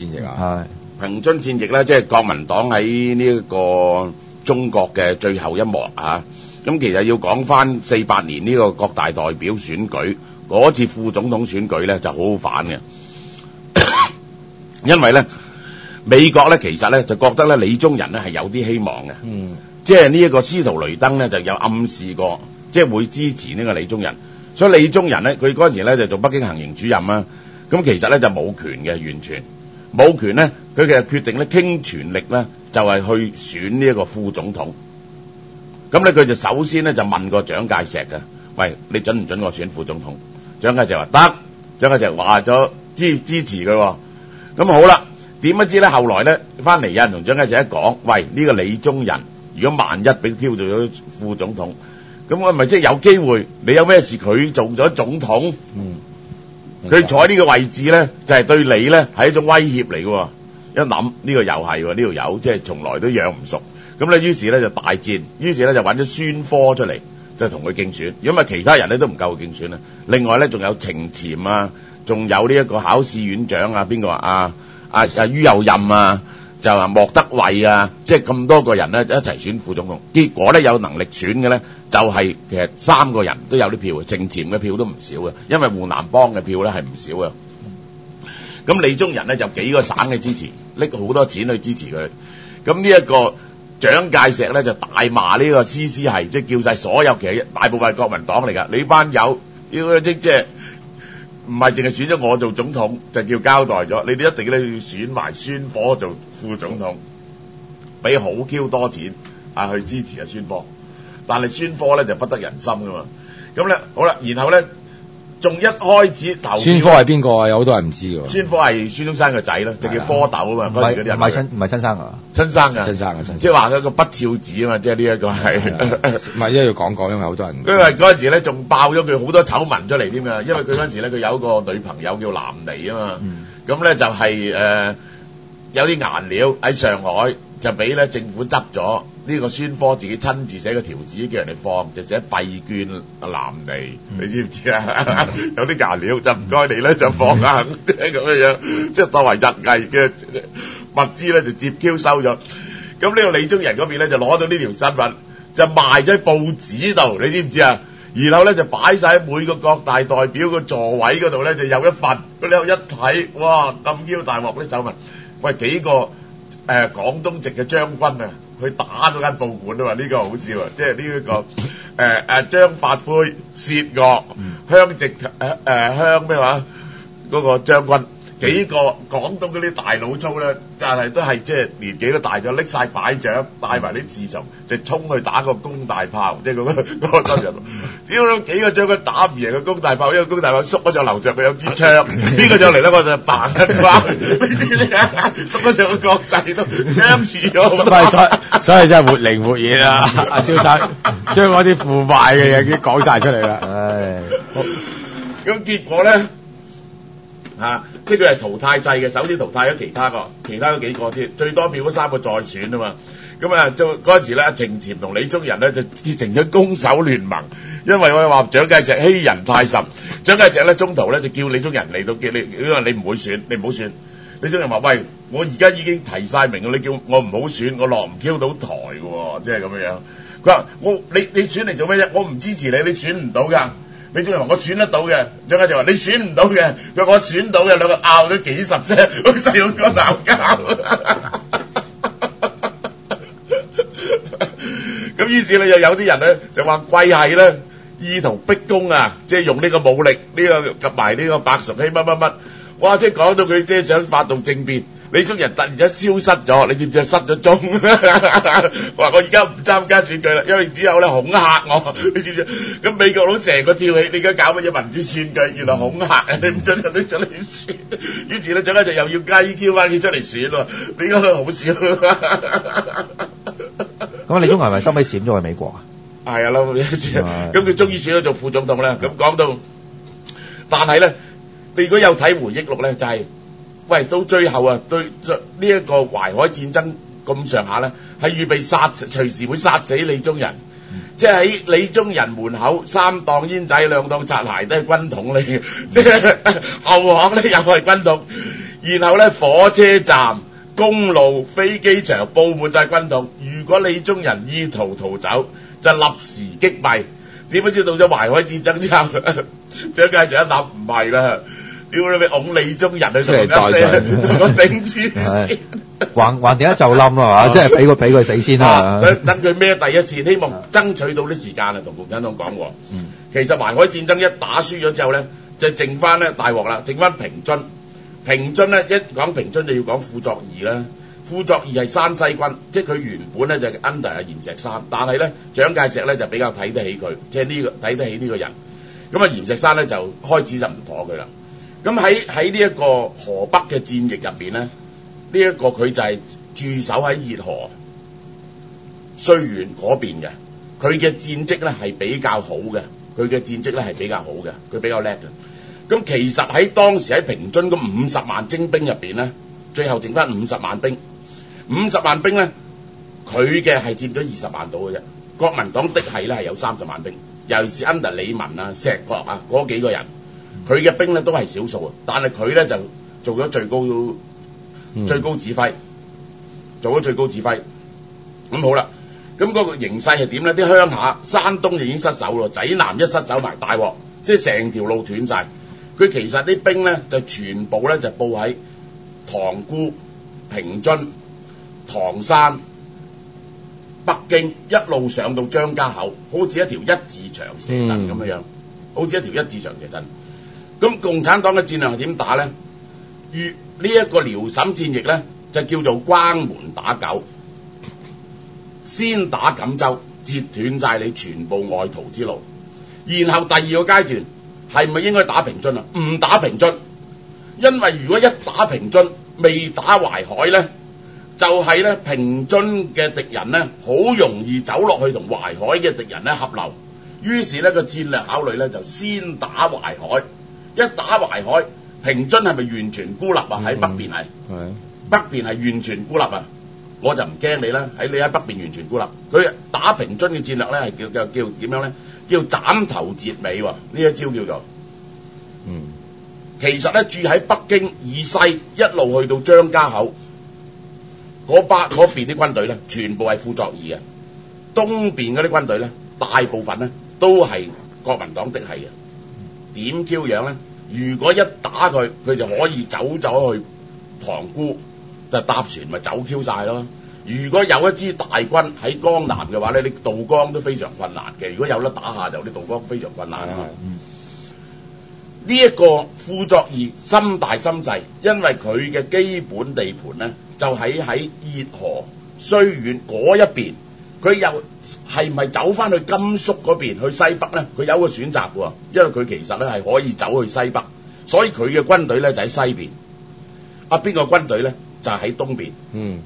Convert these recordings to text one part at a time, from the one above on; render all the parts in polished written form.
戰役啊？ 平津戰役咧，即係國民黨喺呢一個中國嘅最後一幕啊。咁其實要講翻48年呢個國大代表選舉嗰次副總統選舉咧，就好好反嘅，因為咧美國咧其實咧就覺得咧李宗仁咧係有啲希望嘅，即係呢一個司徒雷登咧就有暗示過，即係會支持呢個李宗仁，所以李宗仁咧佢嗰陣時咧就做北京行營主任啊，咁其實咧就冇權嘅，完全冇權咧，佢嘅決定咧傾全力咧就係去選呢一個副總統。咁咧佢就首先咧就問過蔣介石嘅，喂，你準唔準我選副總統？蔣介石話得，蔣介石話咗支持佢喎。咁好啦，點不知咧後來咧翻嚟有人同蔣介石一講，喂，呢個李宗仁如果萬一俾佢挑做咗副總統，咁我咪即係有機會，你有咩事佢做咗總統，佢坐喺呢個位置咧就係對你咧係一種威脅嚟嘅。一諗呢個又係喎，呢條友即係從來都養唔熟。咁咧，於是咧就大戰，於是咧就揾咗孫科出嚟，就同佢競選。如果唔係其他人咧都唔夠佢競選啊。另外咧仲有程潛啊，仲有呢一個考試院長啊，邊個于右任啊，就話莫德惠啊，即係咁多個人咧一齊選副總統。結果咧有能力選嘅咧就係其實3個人都有啲票嘅，程潛嘅票都唔少嘅，因為湖南幫嘅票咧係唔少嘅。咁李宗仁咧就幾個省嘅支持，拎好多錢去支持佢。咁呢一個蔣介石咧就大罵呢個CC係，即係叫晒所有其實大部分係國民黨嚟㗎，你班友要即係唔係淨係選咗我做總統就叫交代咗，你哋一定咧要選埋孫科做副總統，俾好 Q 多錢去支持阿孫科，但係孫科咧就不得人心㗎嘛。咁咧好啦，然後咧仲一開始投孫科係邊個啊？有好多人唔知㗎。 孫科係孫中山個仔咯，就叫科斗啊嘛。 唔係親生啊？ 親生㗎， 親生㗎， 即係話佢個不肖子啊嘛，即係呢一個係。 唔係，因為要講，因為好多人。 因為嗰陣時咧仲爆咗佢好多醜聞出嚟添㗎，因為佢嗰陣時咧佢有一個女朋友叫南妮啊嘛，咁咧就係有啲顏料喺上海就俾咧政府執咗。呢個孫科自己親自寫個條紙叫人哋放，就寫閉卷南妮，你知唔知啊？有啲顏料就唔該你咧就放下咁樣，即係當為日藝嘅物資咧就接 Q 收咗。咁呢個李宗仁嗰邊咧就攞到呢條新聞，就賣咗喺報紙度，你知唔知啊？然後咧就擺晒喺每個國大代表個座位嗰度咧就有一份，你一睇，哇咁 Q 大鑊啲醜聞，喂幾個廣東籍嘅將軍啊！去打嗰間報館啊嘛，呢個好笑啊！即係呢一個張發奎、薛岳、香直香咩話嗰個將軍，幾個廣東嗰啲大老粗咧，但係都係即係年紀都大咗，拎晒擺獎，帶埋啲自從，就衝去打個攻大炮，即係嗰個新人。屌幾個將軍打唔贏個攻大炮，因為攻大炮縮咗上樓上，佢有支槍，邊個上嚟咧我就扮一巴，你知唔知啊？縮咗上個國際都僵住咗。 所以真係活靈活現啊！阿蕭生將嗰啲腐敗嘅嘢已經講晒出嚟啦。唉， 咁結果咧即係佢係淘汰制嘅，首先淘汰咗其他嗰幾個先，最多票嗰3個再選啊嘛。咁啊，就嗰陣時咧，程潛同李宗仁咧就結成咗攻守聯盟，因為我話蔣介石欺人太甚，蔣介石咧中途咧就叫李宗仁嚟到叫你，因為你唔會選，你唔好選。李宗仁話：喂，我而家已經提晒名，你叫我唔好選，我落唔 Q 到台嘅喎，即係咁樣。佢話：你選嚟做咩啫？我唔支持你，你選唔到㗎。李宗仁話：我選得到嘅。蔣介石話：你選唔到嘅。佢話：我選到嘅，兩個拗咗幾十啫，好細佬哥鬧交。咁於是咧，又有啲人咧就話貴係咧意圖逼宮啊，即係用呢個武力，呢個及埋呢個白崇禧乜乜乜。哇！即係講到佢即係想發動政變，李宗仁突然間消失咗，你知唔知啊？失咗蹤，話我而家唔參加選舉啦，因為之後咧恐嚇我，你知唔知？咁美國佬成個跳起，你而家搞乜嘢民主選舉？原來恐嚇你唔准人哋出嚟選，於是咧蔣介石又要雞 Q 翻佢出嚟選喎，你覺得好笑？ 咁李宗仁係咪收尾閃咗去美國啊？ 係啊，咁佢終於選咗做副總統啦。咁講到，但係咧。你如果有睇回憶錄咧，就係、是，喂，到最後啊，對呢一個淮海戰爭咁上下咧，係預備隨時會殺死李宗仁，即係喺李宗仁門口3檔煙仔2檔擦鞋都係軍統嚟嘅，即係後巷咧又係軍統， 然後咧火車站、公路、飛機場佈滿晒軍統。如果李宗仁意圖逃走，就立時擊斃。點不知到咗淮海戰爭之後，蔣介石一諗唔係啦，屌你咪拱李宗仁去同佢頂住先， 橫掂一就冧啊嘛，即係俾佢死先啦。 等佢孭第一次，希望爭取到啲時間啊，同共產黨講過。其實淮海戰爭一打輸咗之後咧，就剩翻咧大鑊啦，剩翻平津。平津咧一講平津就要講傅作義啦。傅作義係山西軍，即係佢原本咧就 under 阿閻石山，但係咧蔣介石咧就比較睇得起佢，即係呢個睇得起呢個人。咁啊閻石山咧就開始就唔妥佢啦。咁喺呢一個河北嘅戰役入邊咧，呢一個佢就係駐守喺熱河綏縣嗰邊嘅，佢嘅戰績咧係比較好嘅，佢比較叻嘅。咁其實喺當時喺平津嗰50萬精兵入邊咧，最後剩翻50萬兵。50萬兵咧，佢嘅係佔咗20萬到嘅啫。國民黨的係咧係有30萬兵，尤其是 under 李文啊、石國啊嗰幾個人，佢嘅兵咧都係少數啊。但係佢咧就做咗最高指揮，咁好啦。咁嗰個形勢係點咧？啲鄉下山東就已經失守咯，濟南一失守埋大鑊，即係成條路斷晒。佢其實啲兵咧就全部咧就佈喺塘沽、平津、唐山、北京，一路上到張家口，好似一條一字長蛇陣咁樣，咁共產黨嘅戰略係點打咧？呢一個遼瀋戰役咧就叫做關門打狗，先打錦州，截斷晒你全部外逃之路。然後第二個階段係咪應該打平津啊？唔打平津，因為如果一打平津未打淮海咧，就係咧平津嘅敵人咧好容易走落去同淮海嘅敵人咧合流。於是咧個戰略考慮咧就先打淮海。一打淮海，平津係咪完全孤立啊？喺北邊係，北邊係完全孤立啊！我就唔驚你啦，你喺北邊完全孤立。佢打平津嘅戰略咧係叫點樣咧？叫斬頭截尾喎，呢一招叫做。其實咧住喺北京以西一路去到張家口嗰邊啲軍隊咧，全部係傅作義嘅。東邊嗰啲軍隊咧，大部分咧都係國民黨的係嘅。點 Q 樣咧？如果一打佢，佢就可以走咗去塘沽，就搭船咪走 Q 晒咯。如果有一支大軍喺江南嘅話咧，你渡江都非常困難嘅。如果有得打下就啲渡江非常困難啊嘛。呢一個傅作義心大心細，因為佢嘅基本地盤咧就喺熱河綏縣嗰一邊，佢又係咪走翻去甘肅嗰邊去西北咧？佢有個選擇喎，因為佢其實咧係可以走去西北，所以佢嘅軍隊咧就喺西邊。邊個軍隊咧就喺東邊。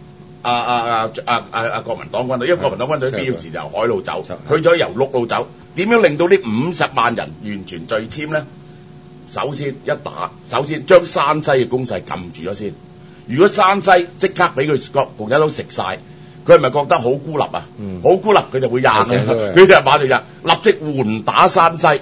國民黨軍隊，因為國民黨軍隊必要時就由海路走，佢就由陸路走。點樣令到呢50萬人完全聚殲咧？首先將山西嘅攻勢撳住咗先。如果山西即刻俾佢共產黨食晒，佢係咪覺得好孤立啊？好孤立，佢就會佢就馬上立即緩打山西。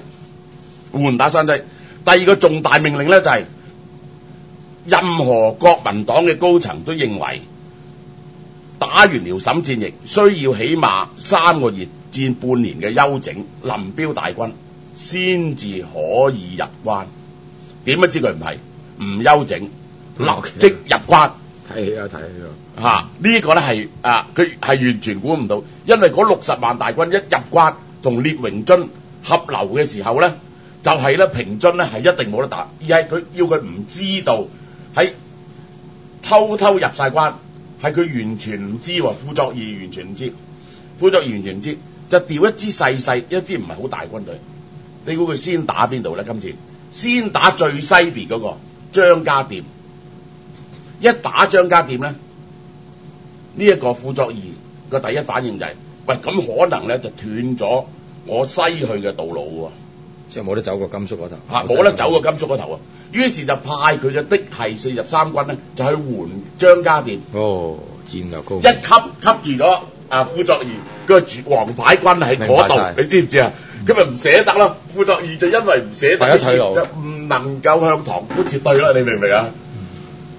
第二個重大命令咧就係、任何國民黨嘅高層都認為打完遼瀋戰役需要起碼3個月至半年嘅休整臨標大軍先至可以入關。點不知佢唔休整，立即入關。 睇起呢個咧係佢係完全估唔到，因為嗰60萬大軍一入關同聶榮臻合流嘅時候咧，就係咧平津咧係一定冇得打，而係佢要佢唔知道，喺偷偷入晒關，係佢完全唔知喎。傅作義完全唔知，就調一支細一支唔係好大軍隊。你估佢先打邊度咧？今次先打最西邊嗰個張家店。一打張家店咧，呢一個傅作義個第一反應就係：喂，咁可能咧就斷咗我西去嘅道路喎， 即係冇得走過甘肅嗰頭。 冇得走過甘肅嗰頭啊！於是就派佢嘅的係43軍咧，就去援張家店。 戰略高， 一吸住咗傅作義個黃牌軍喺嗰度，你知唔知啊？咁咪唔捨得咯。傅作義就因為唔捨得，就唔能夠向塘沽撤退啦。你明唔明啊？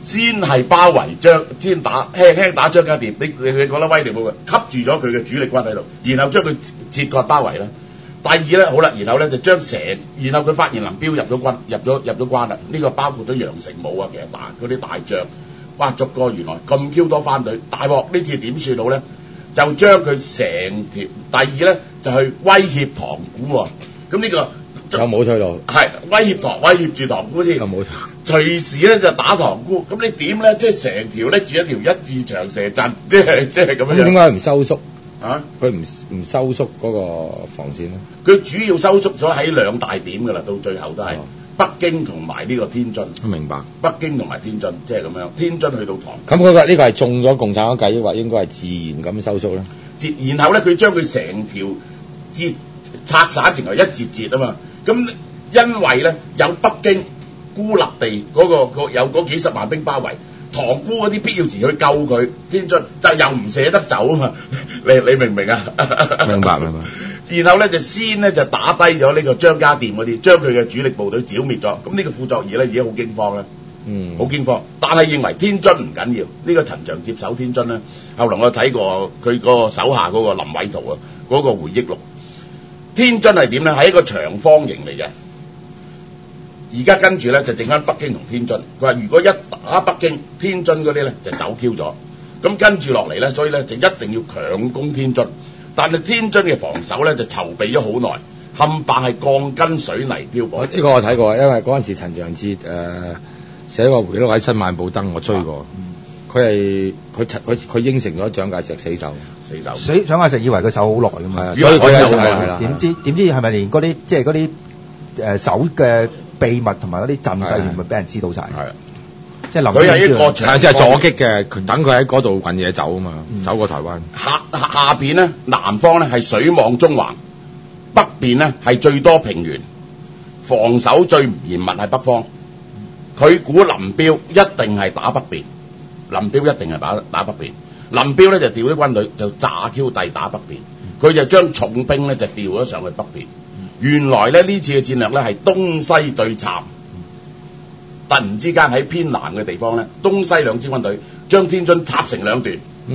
先係包圍先打輕輕打張家店，你覺得威力冇嘅，吸住咗佢嘅主力軍喺度，然後將佢切割包圍啦。第二咧，好啦，然後咧就將然後佢發現林彪入咗關啦，呢個包括咗楊成武啊，其實嗰啲大將，哇，逐個原來咁 Q 多番隊，大鑊呢次點算好咧？就將佢成條，第二咧就去威脅塘沽喎，咁呢個有冇退路？ 係威脅住塘沽先， 有冇？ 隨時咧就打塘沽，咁你點咧？即係成條拎住一條一字長蛇陣，即係咁樣。 咁點解唔收縮？ 啊！ 佢唔收縮嗰個防線咧？ 佢主要收縮咗喺兩大點㗎啦，到最後都係北京同埋呢個天津。 明白。北京同埋天津，即係咁樣。天津去到塘。 咁呢個係中咗共產黨計，抑或應該係自然咁收縮咧？ 然後咧，佢將佢成條拆散成為一節啊嘛。咁因為咧有北京孤立地有嗰幾十萬兵包圍。塘沽嗰啲必要時去救佢，天津就又唔捨得走啊嘛，你明唔明啊？ 明白。 然後咧就先咧就打低咗呢個張家店嗰啲，將佢嘅主力部隊剿滅咗。咁呢個傅作義咧已經好驚慌啦，好驚慌。但係認為天津唔緊要，呢個陳長接手天津咧，後來我睇過佢個手下嗰個林偉圖啊，嗰個回憶錄，天津係點咧？係一個長方形嚟嘅。而家跟住咧就剩翻北京同天津，佢話如果一打北京、天津嗰啲咧就走 Q 咗，咁跟住落嚟咧，所以咧就一定要強攻天津。但係天津嘅防守咧就籌備咗好耐，冚唪唥係鋼筋水泥漂泊。 呢個我睇過，因為嗰陣時陳長捷寫個回憶錄喺《新晚報》登，我追過。佢應承咗蔣介石死守。 蔣介石以為佢守好耐㗎嘛， 所以佢係啦。點知係咪連嗰啲即係嗰啲守嘅秘密同埋嗰啲陣勢全部俾人知道晒？係啊，即係佢係一個即係阻擊嘅，等佢喺嗰度揾嘢走啊嘛，走過台灣。 下邊咧，南方咧係水望中環，北邊咧係最多平原，防守最唔嚴密係北方。佢估林彪一定係打北邊，林彪一定係打北邊。林彪咧就調啲軍隊就炸 Q 地打北邊，佢就將重兵咧就調咗上去北邊。原來咧呢次嘅戰略咧係東西對插，突然之間喺偏南嘅地方咧，東西兩支軍隊將天津插成兩段。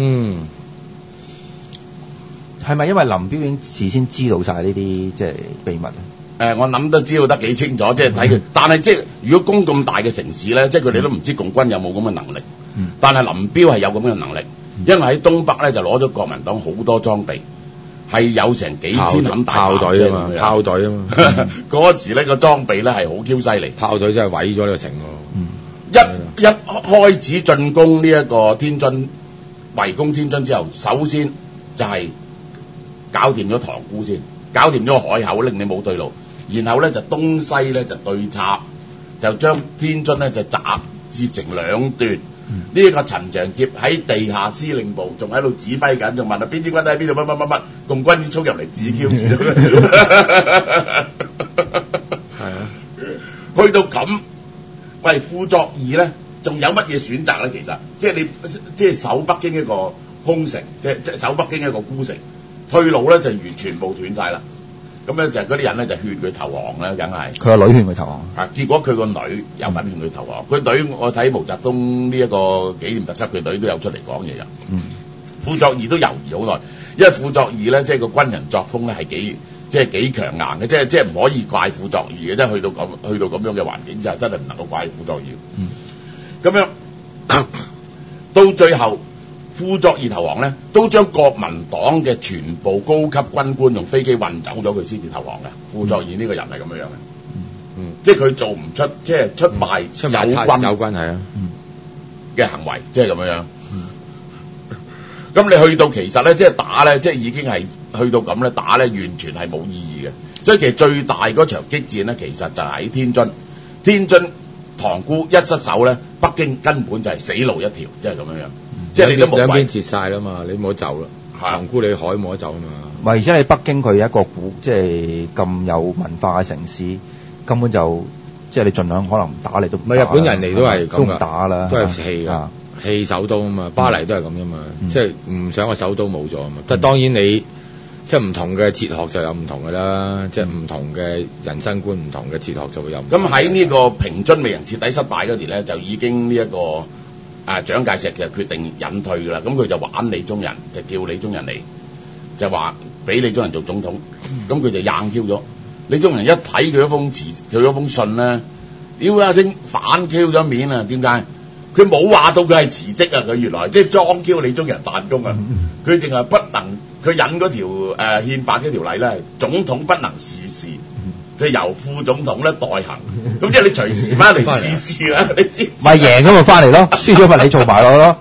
係咪因為林彪已經事先知道晒呢啲即係秘密啊？ 我諗都知道得幾清楚，即係睇佢。但係即係如果攻咁大嘅城市咧，即係佢哋都唔知共軍有冇咁嘅能力。但係林彪係有咁嘅能力，因為喺東北咧就攞咗國民黨好多裝備。係有成幾千冚大炮隊啊嘛，炮隊啊嘛， 嗰時呢個裝備咧係好 Q 犀利， 炮隊真係毀咗呢個城喎。 一開始進攻呢一個天津，圍攻天津之後，首先就係搞掂咗塘沽先，搞掂咗海口，令你冇對路，然後咧就東西咧就對插，就將天津咧就截成兩段。呢一個陳長捷喺地下司令部仲喺度指揮緊，仲問啊邊啲軍喺邊度乜，共軍已經衝入嚟指 Q 住。係啊，去到咁，喂，傅作義咧，仲有乜嘢選擇咧？其實即係你即係守北京一個空城，即係守北京一個孤城，退路咧就完全部斷晒啦。咁咧就嗰啲人咧就勸佢投降啦，梗係佢個女勸佢投降。 啊，結果佢個女有份勸佢投降。佢女我睇毛澤東呢一個紀念特輯，佢女都有出嚟講嘢㗎。傅作義都猶豫好耐，因為傅作義咧即係個軍人作風咧係幾強硬嘅，即係唔可以怪傅作義嘅，即係去到咁樣嘅環境就真係唔能夠怪傅作義。咁樣到最後。傅作義投降咧，都將國民黨嘅全部高級軍官用飛機運走咗，佢先至投降嘅。傅作義呢個人係咁樣嘅，即係佢做唔出即係出賣友軍係啊嘅行為，即係咁樣。咁你去到其實咧，即係打咧，即係已經係去到咁咧，打咧完全係冇意義嘅。所以其實最大嗰場激戰咧，其實就係喺天津塘沽一失守咧，北京根本就係死路一條，即係咁樣。即係你都冇兩邊截晒啦嘛，你冇得走啦。塘沽你海冇得走啊嘛。 唔係，而且你北京佢一個即係咁有文化嘅城市，根本就即係你盡量可能唔打你都唔打。 日本人嚟都係咁都唔打啦， 都係棄㗎，棄首都啊嘛。巴黎都係咁㗎嘛，即係唔想個首都冇咗啊嘛。但係當然你即係唔同嘅哲學就有唔同㗎啦，即係唔同嘅人生觀、唔同嘅哲學就會有。 咁喺呢個平津未能徹底失敗嗰時咧，就已經呢一個蔣介石就決定隱退㗎啦。咁佢就玩李宗仁，就叫李宗仁嚟，就話俾李宗仁做總統。咁佢就硬 Q 咗。李宗仁一睇佢嗰封信咧，屌一聲反 Q 咗面啊！點解？佢冇話到佢係辭職啊！佢原來即係裝 Q 李宗仁彈弓啊！佢淨係不能，佢引嗰條憲法嗰條例咧，總統不能事事，即係由副總統咧代行。咁即係你隨時翻嚟試試啦，你知咪贏咁咪翻嚟咯，輸咗咪你做埋落咯。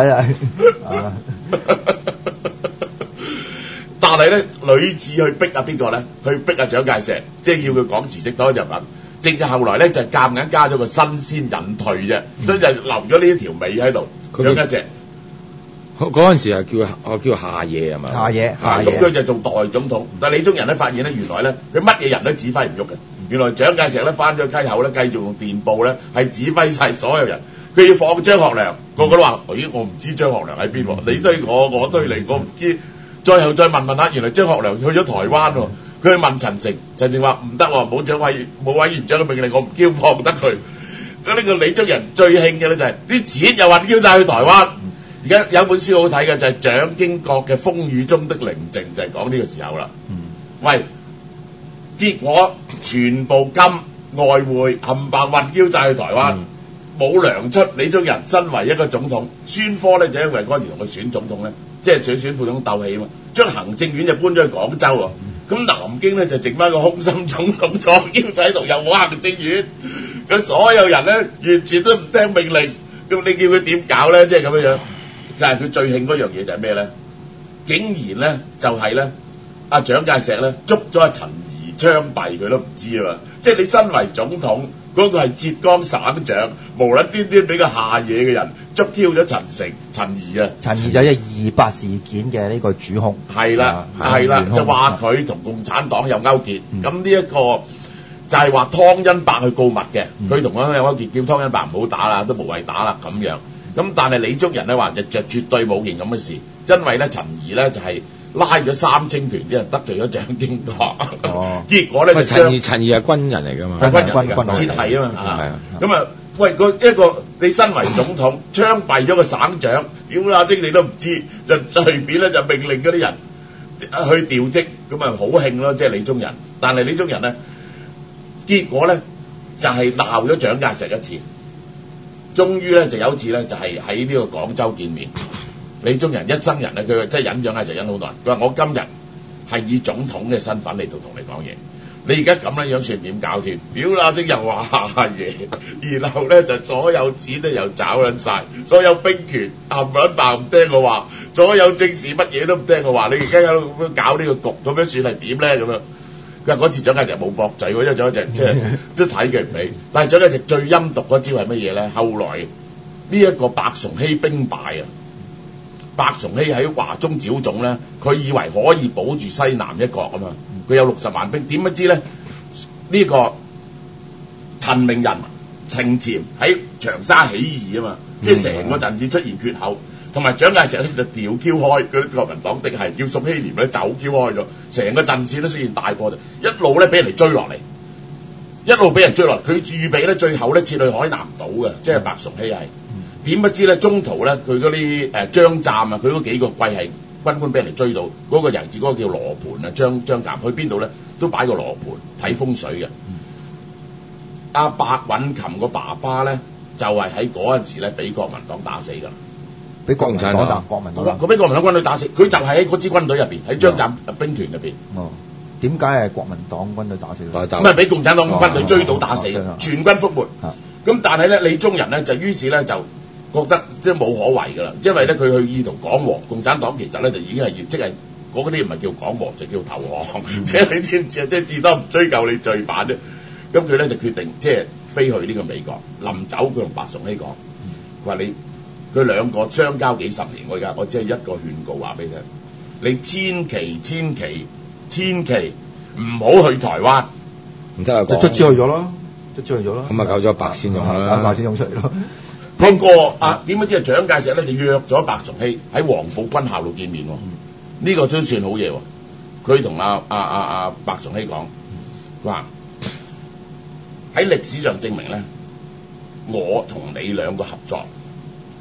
但係咧，屢次去逼邊個咧？去逼蔣介石，即係叫佢講辭職多日文。正正後來咧就夾硬加咗個新鮮隱退啫，所以就留咗呢一條尾喺度。蔣介石嗰陣時係叫夏野係嘛？ 夏野， 咁佢就做代總統。但係李宗仁咧發現咧，原來咧佢乜嘢人都指揮唔喐嘅。原來蔣介石咧翻咗溪口咧，繼續用電報咧係指揮晒所有人。佢要放張學良，個個都話：咦，我唔知張學良喺邊喎？你推我，我推你，我唔知。最後再問下，原來張學良去咗台灣喎。佢去問陳誠，陳誠話唔得喎，冇委員長嘅命令，我唔叫放得佢。咁呢個李宗仁最興嘅咧就係啲錢又運曬去台灣。而家有本書好睇嘅就係蔣經國嘅《風雨中的寧靜》，就係講呢個時候啦。喂，結果全部金外匯冚唪唥運曬去台灣，冇糧出。李宗仁身為一個總統，孫科咧就因為嗰陣時同佢選總統咧，即係選副總統鬥氣啊嘛，將行政院就搬咗去廣州喎。咁南京咧就剩翻個空心總統坐喺度，又冇行政院，咁所有人咧完全都唔聽命令，咁你叫佢點搞咧？即係咁樣樣。但係佢最興嗰樣嘢就係咩咧？竟然咧就係咧，阿蔣介石咧捉咗阿陳儀槍斃，佢都唔知啊嘛！即係你身為總統，嗰個係浙江省長，無撚端端俾個下野嘅人捉 Q 咗陳儀啊！ 陳儀就係228事件嘅呢個主兇。 係啦，就話佢同共產黨有勾結。咁呢一個就係話湯恩伯去告密嘅，佢同佢有勾結，叫湯恩伯唔好打啦，都無謂打啦咁樣。咁但係李宗仁咧話就絕對冇件咁嘅事，因為咧陳儀咧就係拉咗三青團啲人得罪咗蔣經國，結果咧就陳儀係軍人嚟㗎嘛， 係軍人嚟㗎，先係啊嘛，咁啊喂一個你身為總統槍斃咗個省長，屌啦精你都唔知，就隨便咧就命令嗰啲人去調職，咁啊好興咯，即係李宗仁。但係李宗仁咧結果咧就係鬧咗蔣介石一次。終於咧就有一次咧就係喺呢個廣州見面，李宗仁一生人咧佢真係忍蔣介石忍好耐。佢話我今日係以總統嘅身份嚟到同你講嘢，你而家咁樣算點搞先？屌啦聲又話下嘢，然後咧就所有錢咧又找撚晒，所有兵權冚撚唪唔聽我話，所有政事乜嘢都唔聽我話，你而家喺度咁樣搞呢個局，咁樣算係點咧？咁樣佢話嗰次蔣介石冇駁嘴喎，因為蔣介石即係都睇佢唔起。但係蔣介石最陰毒嗰招係乜嘢咧？後來呢一個白崇禧兵敗啊，白崇禧喺華中剿總咧，佢以為可以保住西南一國啊嘛，佢有60萬兵，點不知咧呢個陳明仁程潛喺長沙起義啊嘛，即係成個陣線出現缺口。同埋蔣介石咧就調 Q 開嗰啲國民黨敵係叫宋希濂咧走 Q 開咗，成個陣線都出現大破就一路咧俾人哋追落嚟，佢預備咧最後咧撤去海南島嘅，即係白崇禧係。點不知咧中途咧佢嗰啲張湛啊，佢嗰幾個貴係軍官俾人哋追到，嗰個人字嗰個叫羅盤啊，張湛去邊度咧都擺個羅盤睇風水嘅。阿白韻琴個爸爸咧就係喺嗰陣時咧俾國民黨打死㗎。 俾共產黨、國民黨， 佢俾國民黨軍隊打死，佢就係喺嗰支軍隊入邊，喺張湛兵團入邊。 哦，點解係國民黨軍隊打死佢？ 咁係俾共產黨軍隊追到打死，全軍覆沒。咁但係咧，李宗仁咧就於是咧就覺得即係冇可為㗎啦，因為咧佢去意圖講和，共產黨其實咧就已經係即係嗰啲唔係叫講和，就叫投降。即係你知唔知啊？即係至多唔追究你罪犯啫。咁佢咧就決定即係飛去呢個美國。臨走佢同白崇禧講，佢話佢兩個相交幾十年，我只係一個勸告話俾你聽，你千祈唔好去台灣， 唔得啊！ 就出去咗咯， 咁啊搞咗白先勇啦， 白先勇出嚟咯。 不過點解知啊？蔣介石咧就約咗白崇禧喺黃埔軍校度見面喎，呢個都算好嘢喎。佢同阿白崇禧講，佢話喺歷史上證明咧，我同你兩個合作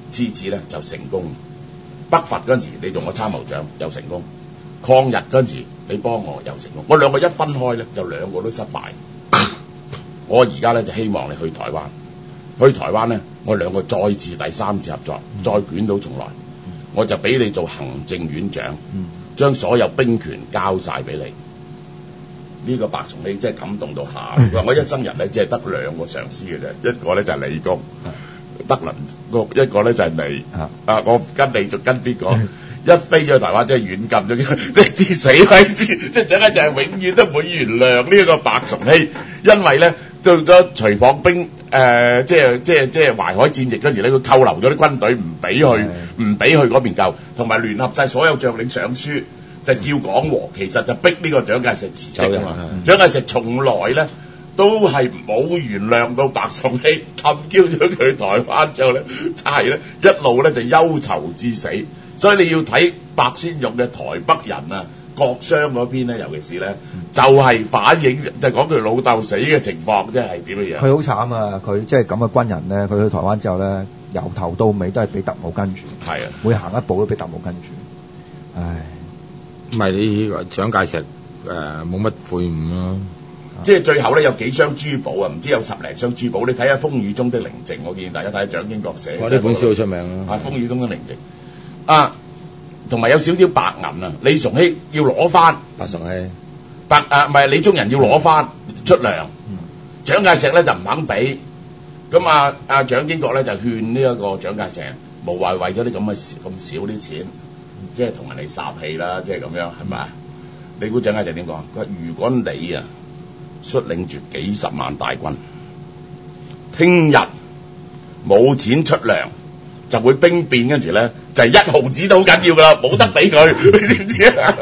次子咧就成功。北伐嗰陣時你做我參謀長又成功，抗日嗰陣時你幫我又成功。我兩個一分開咧就兩個都失敗。我而家咧就希望你去台灣，去台灣咧我兩個再次第三次合作，再捲土重來，我就俾你做行政院長，將所有兵權交晒俾你。呢個白崇禧真係感動到喊，佢話我一生人咧只係得兩個上司嘅啫，一個咧就係李公，德倫，一個咧就係你。我唔跟你就跟邊個？一飛咗台灣，即係軟禁咗，即係啲死鬼知，即係蔣介石係永遠都唔會原諒呢一個白崇禧，因為咧到咗隨訪兵即係淮海戰役嗰時咧，佢扣留咗啲軍隊，唔俾去嗰邊救，同埋聯合晒所有將領上書。就叫講和，其實就逼呢個蔣介石辭職啊嘛。蔣介石從來咧都係冇原諒到白崇禧，冚嬌咗佢台灣之後咧，係咧一路咧就憂愁至死。所以你要睇白先勇嘅台北人啊，國殤嗰篇咧，尤其是咧就係反映就講佢老豆死嘅情況，即係點樣樣。 佢好慘啊！佢即係咁嘅軍人咧，佢去台灣之後咧，由頭到尾都係俾特務跟住。係啊，每行一步都俾特務跟住。唉。 唔係你蔣介石冇乜悔悟咯， 即係最後咧有幾箱珠寶啊，唔知有10零箱珠寶。你睇下《風雨中的寧靜》，我建議大家睇下蔣經國寫。 呢本書好出名啊！《風雨中的寧靜》啊，同埋有少少白銀啊，李崇禧要攞翻。 白崇禧唔係李宗仁要攞翻出糧，蔣介石咧就唔肯俾。咁蔣經國咧就勸呢一個蔣介石無謂為咗啲咁少啲錢。即係同人哋撒氣啦，即係咁樣係咪？你估蔣介石點講？佢話：如果你啊率領住幾十萬大軍，聽日冇錢出糧，就會兵變嗰陣時咧，就係1毫子都好緊要㗎啦，冇得俾佢，你知唔知啊？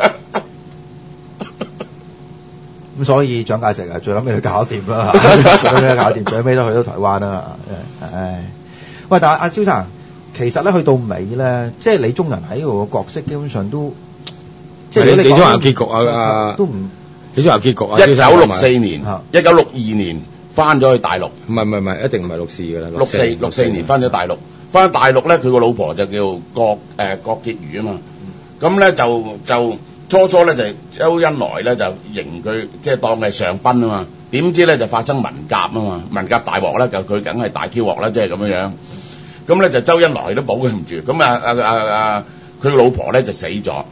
咁所以蔣介石啊，最後尾佢搞掂啦，最後尾搞掂，最後尾都去到台灣啦。唉，喂，但係阿蕭生。其實咧，去到尾咧，即係李宗仁喺個角色基本上都，即係李宗仁結局都唔， 李宗仁結局啊 ！1964年、1962年翻咗去大陸， 唔係，一定唔係64㗎啦。 64年翻咗大陸，翻咗大陸咧，佢個老婆就叫郭潔如啊嘛。咁咧就初咧就周恩來咧就迎佢，即係當係上賓啊嘛。點知咧就發生文革啊嘛，文革大鑊咧，就佢梗係大 Q 鑊啦，即係咁樣樣。咁咧就周恩來都保佢唔住，咁佢個老婆咧就死咗，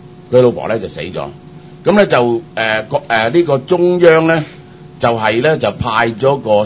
咁咧就呢個中央咧就係咧就派咗個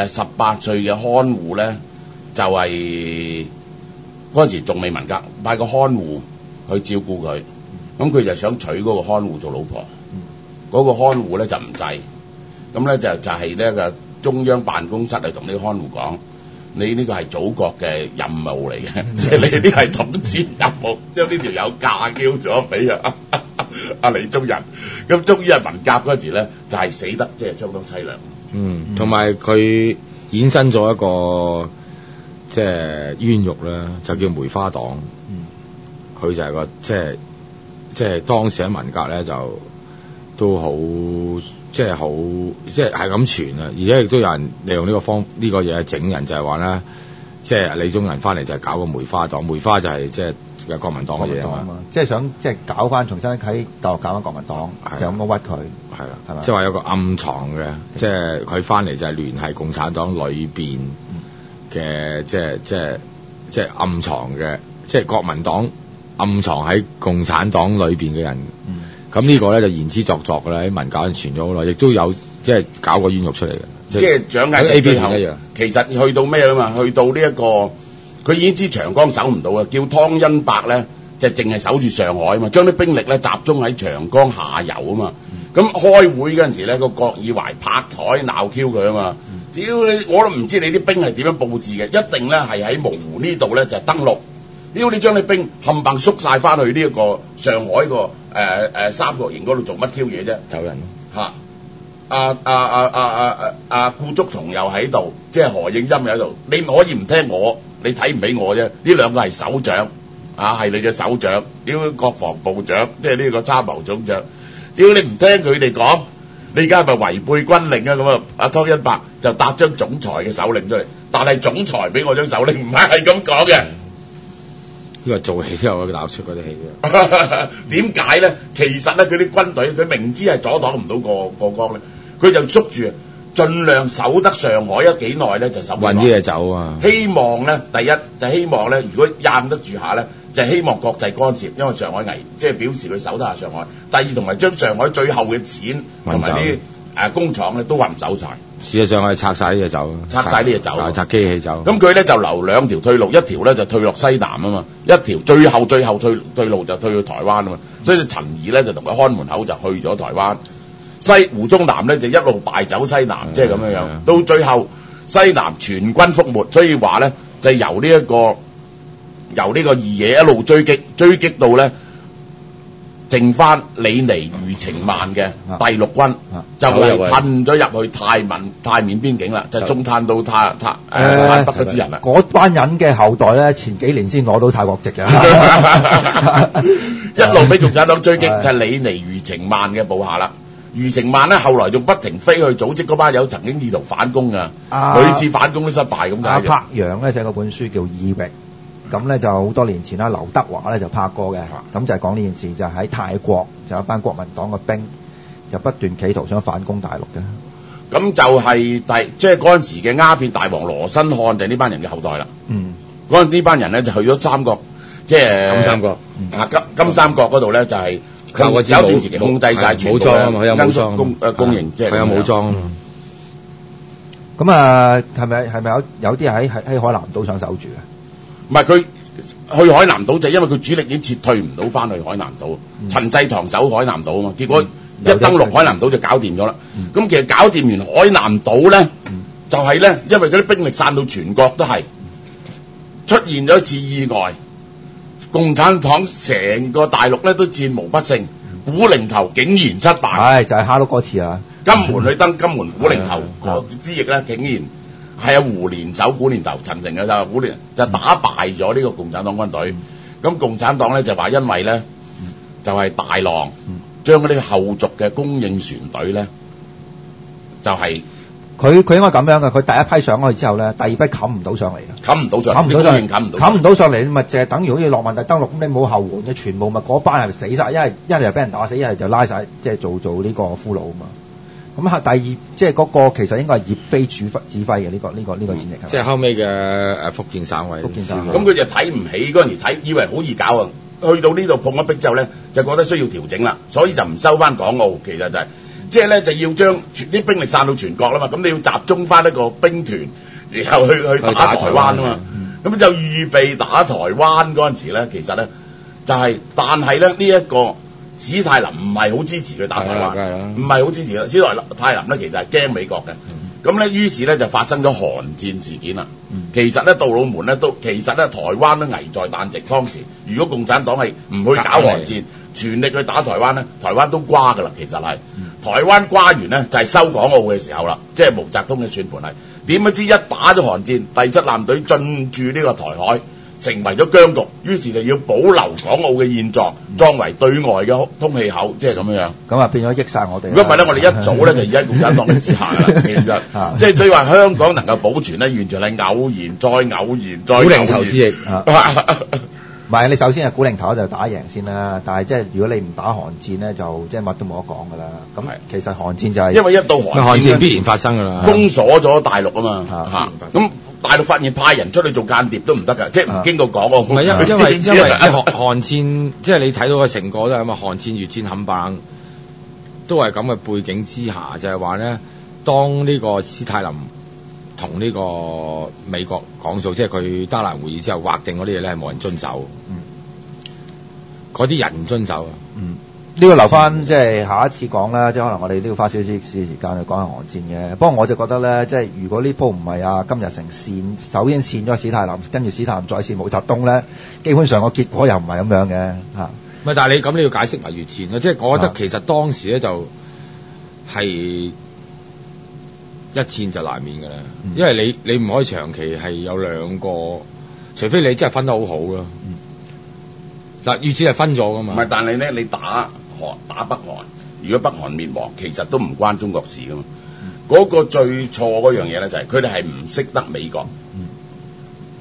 18歲嘅看護咧，就係嗰陣時仲未文革，派個看護去照顧佢，咁佢就想娶嗰個看護做老婆，嗰個看護咧就唔制，咁咧就係咧個中央辦公室嚟同呢個看護講。你呢個係祖國嘅任務嚟嘅，即係你呢係統戰任務，將呢條友嫁叫咗俾阿李宗仁，咁終於係文革嗰時咧，就係死得即係相當凄涼。 同埋佢衍生咗一個即係冤獄咧，就叫梅花黨。佢就係個即係當時喺文革咧就都好。即係咁傳啊！而且亦都有人利用呢個嘢整人，就係話咧，即係李宗仁翻嚟就係搞個梅花黨，梅花就係即係國民黨嘅嘢啊嘛， 即係想即係搞翻重新喺大陸搞翻國民黨，就咁樣屈佢，係啦，係嘛？ 即係話有個暗藏嘅，即係佢翻嚟就係聯繫共產黨裏邊嘅，即係暗藏嘅，即係國民黨暗藏喺共產黨裏邊嘅人。咁呢個咧就言之鑿鑿嘅啦，喺文革傳咗好耐，亦都有即係搞個冤獄出嚟嘅。 即係蔣介石最後其實去到咩啊嘛？去到呢一個，佢已經知長江守唔到啊，叫湯恩伯咧就淨係守住上海啊嘛，將啲兵力咧集中喺長江下游啊嘛。咁開會嗰陣時咧，個郭爾懷拍台鬧 Q 佢啊嘛。屌你，我都唔知你啲兵係點樣佈置嘅，一定咧係喺蕪湖呢度咧就登陸。屌你將啲兵冚唪縮晒翻去呢一個上海個三角形嗰度做乜 Q 嘢啫？ 走人咯嚇！顧祝同又喺度，即係何應欽又喺度。你唔可以唔聽我，你睇唔起我啫。呢兩個係首長啊，係你嘅首長。屌國防部長，即係呢個參謀總長。屌你唔聽佢哋講，你而家係咪違背軍令啊？咁啊，阿湯恩伯就搭張總裁嘅手令出嚟，但係總裁俾我張手令唔係咁講嘅。 個做戲都有鬧出嗰啲戲嘅。 點解咧？其實咧，佢啲軍隊佢明知係阻擋唔到過江咧，佢就捉住，盡量守得上海有幾耐咧就守。 運啲嘢走啊！ 希望咧，第一就希望咧，如果壓得住下咧，就希望國際干涉，因為上海危，即係表示佢守得下上海。第二同埋將上海最後嘅錢同埋啲工廠咧都運走晒。 事實上係拆晒啲嘢走， 拆晒啲嘢走， 拆機器走。 咁佢咧就留兩條退路，一條咧就退落西南啊嘛，一條最後退路就退去台灣啊嘛。所以陳儀咧就同佢看門口就去咗台灣。胡宗南咧就一路敗走西南，即係咁樣樣。到最後西南全軍覆沒，所以話咧就由呢個二野一路追擊到咧。剩翻李尼、余程萬嘅第6軍，就係褪咗入去泰緬邊境啦，就中灘到泰北嗰支人啦。 嗰班人嘅後代咧，前幾年先攞到泰國籍嘅， 一路俾共產黨追擊，就係李尼、余程萬嘅部下啦。余程萬咧後來仲不停飛去組織嗰班友，曾經意圖反攻㗎，每次反攻都失敗咁解。 柏楊咧寫嗰本書叫《異域》。咁咧就好多年前啦，劉德華咧就拍過嘅，咁就係講呢件事，就喺泰國就有一班國民黨嘅兵就不斷企圖想反攻大陸嘅。 咁就係即係嗰陣時嘅鴉片大王羅新漢就係呢班人嘅後代啦。嗰陣呢班人咧就去咗三國，即係金三角金三角嗰度咧就係有段時期控制晒全部武裝啊嘛，佢有武裝公營，即係佢有武裝。 咁啊，係咪有啲喺海南島想守住啊？ 唔係佢去海南島就因為佢主力已經撤退唔到翻去海南島，陳濟棠守海南島啊嘛，結果一登陸海南島就搞掂咗啦。咁其實搞掂完海南島咧，就係咧，因為嗰啲兵力散到全國都係出現咗一次意外，共產黨成個大陸咧都戰無不勝，古寧頭竟然失敗。 就係哈碌嗰次啊！ 金門去登金門古寧頭之役咧，竟然係阿胡連守古寧頭，陳誠嘅就古寧就打敗咗呢個共產黨軍隊。咁共產黨咧就話因為咧就係大浪將嗰啲後續嘅供應船隊咧就係佢應該咁樣嘅，佢第一批上去之後咧，第二批冚唔到上嚟嘅，冚唔到上嚟，咪就係等於好似諾曼第登陸咁，你冇後援嘅，全部咪嗰班係死晒，一係就俾人打死，一係就拉晒，即係做呢個俘虜啊嘛。咁第二即係嗰個其實應該係葉飛指揮嘅呢個戰役。 即係後尾嘅福建省委。 咁佢就睇唔起嗰陣時以為好易搞啊，去到呢度碰一壁之後咧，就覺得需要調整啦，所以就唔收翻港澳，其實就係即係咧就要將啲兵力散到全國啦嘛，咁你要集中翻一個兵團，然後去打台灣啊嘛，咁就預備打台灣嗰陣時咧，其實咧就係，但係咧呢一個史泰林唔係好支持佢打台灣，唔係好支持佢。史泰林咧其實係驚美國嘅，咁咧於是咧就發生咗韓戰事件啦。其實咧杜魯門咧其實咧台灣都危在旦夕。當時如果共產黨係唔去搞韓戰，全力去打台灣咧，台灣都瓜噶啦。其實係台灣瓜完咧就係收港澳嘅時候啦，即係毛澤東嘅算盤係。點不知一打咗韓戰，第七艦隊進駐呢個台海，成為咗僵局，於是就要保留港澳嘅現狀，作為對外嘅通氣口，即係咁樣。咁啊變咗益晒我哋。如果唔係咧，我哋一早咧就而家共產黨嘅之下啦。其實即係所以話香港能夠保存咧，完全係偶然再偶然再偶然。古寧頭之役。 唔係，你首先係古寧頭就打贏先啦。但係即係如果你唔打韓戰咧，就即係乜都冇得講噶啦。咁其實韓戰就係因為一到韓戰必然發生噶啦， 封鎖咗大陸啊嘛。咁大陸發現派人出去做間諜都唔得㗎，即係唔經過講喎。 唔係因為韓戰，即係你睇到嘅成果都係咁啊！韓戰、越戰冚唪唥都係咁嘅背景之下，就係話咧，當呢個史泰林同呢個美國講數，即係佢德蘭會議之後劃定嗰啲嘢咧，係冇人遵守。嗰啲人唔遵守啊。 呢個留翻即係下一次講啦，即係可能我哋都要花少少時間去講下韓戰嘅。不過我就覺得咧，即係如果呢鋪唔係金日成線，首先線咗史泰林，跟住史泰林再線毛澤東咧，基本上個結果又唔係咁樣嘅嚇。 唔係，但係你咁你要解釋埋越戰啦，即係我覺得其實當時咧就係一戰就難免㗎啦，因為你唔可以長期係有兩個，除非你真係分得好好咯。嗱，越戰係分咗㗎嘛。 唔係，但係咧你打北韓，如果北韓滅亡，其實都唔關中國事噶嘛。嗰個最錯嗰樣嘢咧就係佢哋係唔識得美國，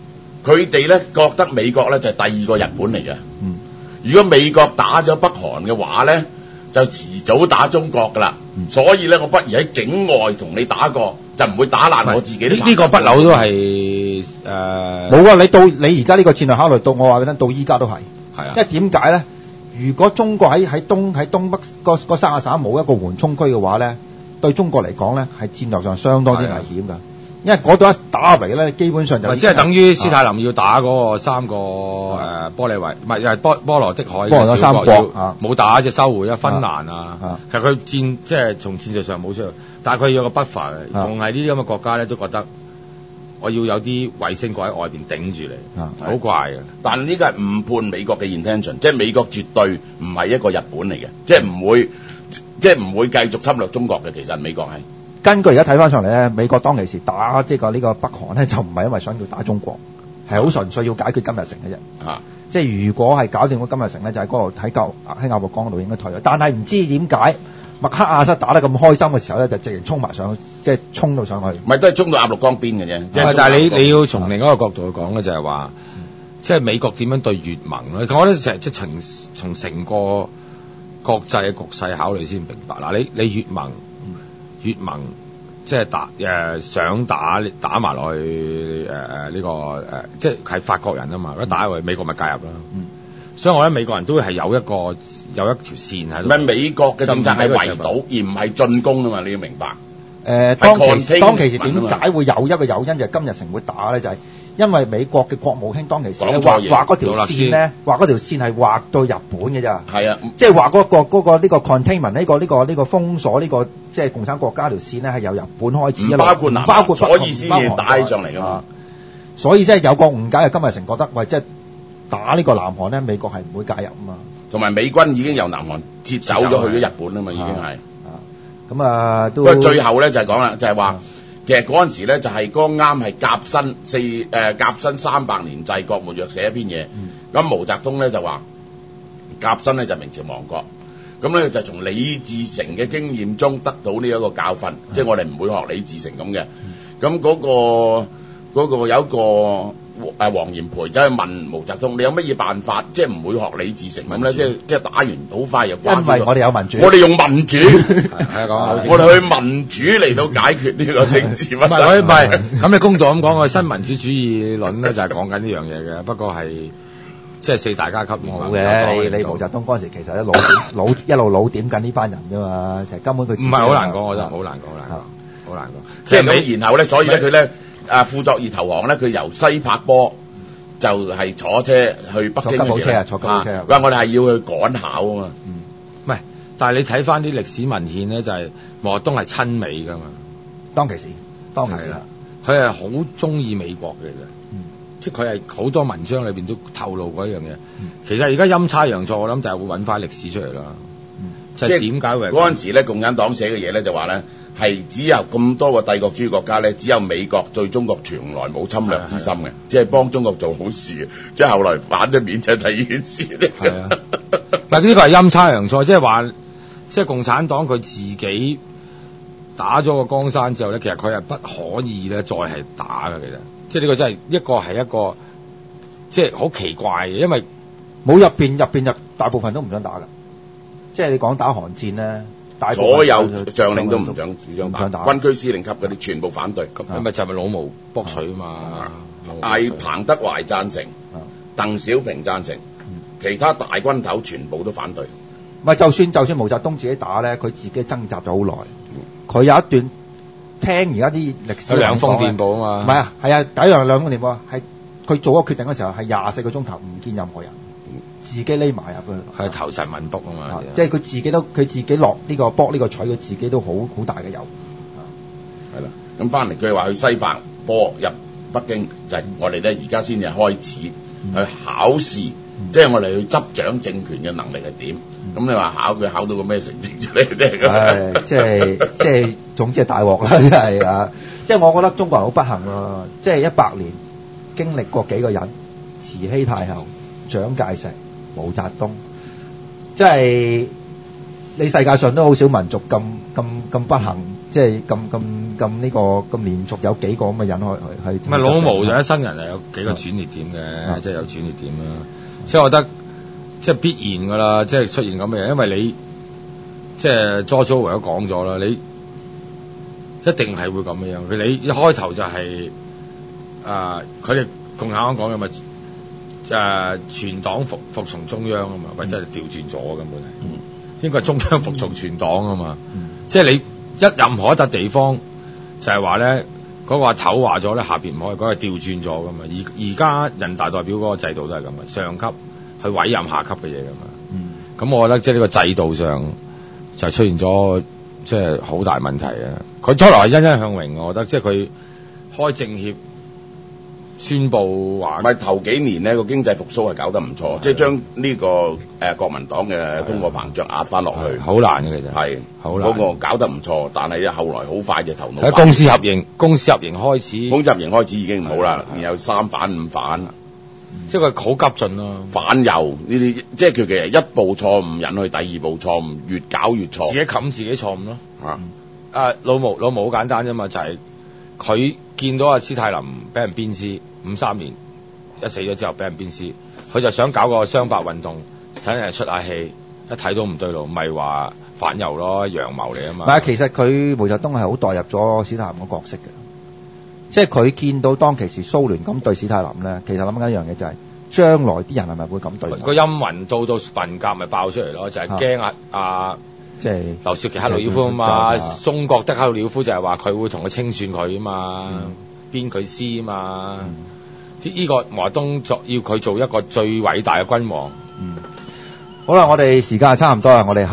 佢哋咧覺得美國咧就係第二個日本嚟嘅。 嗯， 如果美國打咗北韓嘅話咧，就遲早打中國噶啦。所以咧，我不如喺境外同你打過，就唔會打爛我自己啲。 呢個不嬲都係冇啊！你而家呢個戰略考慮到，我話俾你聽，到依家都係。 係啊， 因為點解咧？如果中國喺東北嗰30個省冇一個緩衝區嘅話咧，對中國嚟講咧係戰略上相當之危險㗎。因為嗰度一打嚟咧，基本上就即係等於斯大林要打嗰個3個玻利維，唔係又係波羅的海嘅小國三國冇打就收回芬蘭啊。其實佢即係從戰術上冇出嚟，但係佢有個 buffer 嘅，仲係呢啲咁嘅國家咧都覺得我要有啲衛星國喺外邊頂住你，好怪嘅。 但係呢個係誤判美國嘅 intention， 即係美國絕對唔係一個日本嚟嘅，即係唔會繼續侵略中國嘅。其實美國係。 根據而家睇翻上嚟咧，美國當其時打呢個北韓咧，就唔係因為想要打中國，係好純粹要解決金日成嘅啫。即係如果係搞掂個金日成咧，就喺嗰度喺鴨綠江嗰度應該退咗。但係唔知點解麥克阿瑟打得咁開心嘅時候咧，就直情衝埋上去，即係衝到上去。 咪都係衝到鴨綠江邊嘅啫。 但係你要從另一個角度去講咧，就係話，即係美國點樣對越盟咧？我覺得成日即係從成個國際嘅局勢考慮先明白。嗱，你越盟即係想打埋落去呢個即係法國人啊嘛，一打落去美國咪介入啦。所以我覺得美國人都係有一條線喺度。 咪美國嘅政策係圍堵而唔係進攻啊嘛，你要明白。 當其時點解會有一個誘因就係金日成會打咧？就係因為美國嘅國務卿當其時畫嗰條線咧，畫嗰條線係畫到日本嘅咋。係啊，即係畫嗰個呢個 containment 呢個封鎖呢個即係共產國家條線咧係由日本開始，包括所以先至打起上嚟㗎嘛。 所以即係有個誤解，金日成覺得喂，即係打呢個南韓咧，美國係唔會介入啊嘛。同埋美軍已經由南韓撤走咗去咗日本啊嘛，已經係。 咁啊， 不過最後咧就係講啦，就係話其實嗰陣時咧就係剛啱係甲申300年制國門約寫一篇嘢，咁毛澤東咧就話甲申咧就明朝亡國，咁咧就從李自成嘅經驗中得到呢一個教訓，即係我哋唔會學李自成咁嘅，咁嗰個有一個黃炎培走去問毛澤東：你有乜嘢辦法，即係唔會學李自成咁咧？即係打完好快又關。 因為我哋有民主， 我哋用民主，我哋去民主嚟到解決呢個政治問題。 唔係，咁你公道咁講，個新民主主義論咧就係講緊呢樣嘢嘅，不過係即係四大階級冇嘅。你毛澤東嗰陣時其實一路老點緊呢班人啫嘛，其實根本佢唔係好難講，我覺得好難講，好難講。 即係咁，然後咧，所以咧佢咧。傅作義投降咧，佢由西柏坡就係坐車去北京嘅時候，坐吉普車。喂，我哋係要去趕考啊嘛。 唔係，但係你睇翻啲歷史文獻咧，就係毛澤東係親美噶嘛。 當其時佢係好中意美國嘅啫。即係佢係好多文章裏邊都透露過一樣嘢。其實而家陰差陽錯，我諗就係會揾翻歷史出嚟啦。就係點解會嗰陣時咧，共產黨寫嘅嘢咧就話咧。係只有咁多個帝國主義國家咧，只有美國對中國從來冇侵略之心嘅，即係幫中國做好事嘅。即係後來反咗面就係第二件事啫。係啊， 但係呢個係陰差陽錯，即係話，即係共產黨佢自己打咗個江山之後咧，其實佢係不可以咧再係打嘅。其實，即係呢個真係一個即係好奇怪嘅，因為冇入邊大部分都唔想打㗎。即係你講打韓戰咧。 所有將領都唔想打，軍區司令級嗰啲全部反對， 咁咪就係老毛卜水啊嘛。 係彭德懷贊成，鄧小平贊成，其他大軍頭全部都反對。 唔係就算毛澤東自己打咧，佢自己掙扎咗好耐。佢有一段聽而家啲歷史， 有兩封電報啊嘛。 唔係啊，係啊，第一樣兩封電報係佢做個決定嘅時候係24個鐘頭唔見任何人。自己匿埋入去， 係投實民卜啊嘛， 即係佢自己落呢個卜呢個取，佢自己都好大嘅油。 係啦，咁翻嚟佢話去西柏坡入北京，就係我哋咧而家先至開始去考試，即係我哋去執掌政權嘅能力係點？咁你話佢考到個咩成績出嚟啫？ 即係總之係大鑊啦，真係啊！即係我覺得中國人好不幸啊！即係100年經歷過幾個人，慈禧太后、蔣介石。毛澤東，即係你世界上都好少民族咁不幸， 即係咁呢個咁連續有幾個咁嘅人去唔係老毛就一生人係有幾個轉捩點嘅，即係有轉捩點啦。所以我覺得即係必然㗎啦，即係出現咁嘅嘢，因為你即係 George Orwell都講咗啦，你一定係會咁樣。你一開頭就係佢哋共產黨講嘅咪全黨服從中央啊嘛，或者係調轉咗根本係，應該係中央服從全黨啊嘛。即係你任何一笪地方就係話咧，嗰個阿頭話咗咧，下邊唔可以，嗰個調轉咗噶嘛。而家人大代表嗰個制度都係咁嘅，上級去委任下級嘅嘢噶嘛。咁我覺得即係呢個制度上就出現咗即係好大問題啊！佢初來係欣欣向榮，我覺得即係佢開政協宣佈話， 唔係頭幾年呢個經濟復甦係搞得唔錯，即係將呢個國民黨嘅通貨膨脹壓翻落去， 好難嘅其實係好難。 嗰個搞得唔錯，但係後來好快就頭腦喺公私合營開始， 公私合營開始已經唔好啦，然後三反五反， 即係佢好急進咯。 反右呢啲，即係佢其實一步錯誤引去第二步錯誤，越搞越錯， 自己冚自己錯誤咯。老毛好簡單啫嘛，就係佢見到阿斯泰林俾人鞭屍，53年一死咗之後俾人鞭屍，佢就想搞個雙白運動，等人出下氣，一睇到唔對路，咪話反右咯，陽謀嚟啊嘛。 唔係，其實佢毛澤東係好代入咗史太林嘅角色嘅，即係佢見到當其時蘇聯咁對史太林咧，其實諗緊一樣嘢就係將來啲人係咪會咁對？個陰雲到文革咪爆出嚟咯，就係驚即係劉少奇克魯曉夫啊嘛，中國的克魯曉夫就係話佢會同佢清算佢啊嘛，鞭佢屍啊嘛，即係呢個毛澤東要佢做一個最偉大嘅君王。 好啦，我哋時間係差唔多啦，我哋